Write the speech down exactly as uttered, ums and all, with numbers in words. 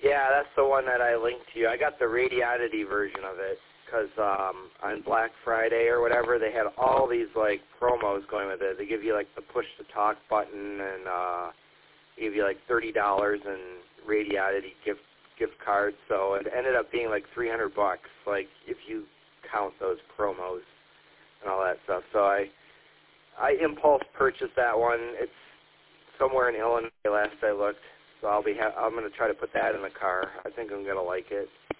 Yeah, that's the one that I linked to you. I got the Radiodity version of it because um, on Black Friday or whatever, they had all these like promos going with it. They give you like the push-to-talk button and uh, give you like thirty dollars in Radiodity gift gift cards. So it ended up being like three hundred bucks, like if you count those promos and all that stuff. So I I impulse purchased that one. It's somewhere in Illinois last I looked. So I'll be ha- I'm going to try to put that in the car. I think I'm going to like it.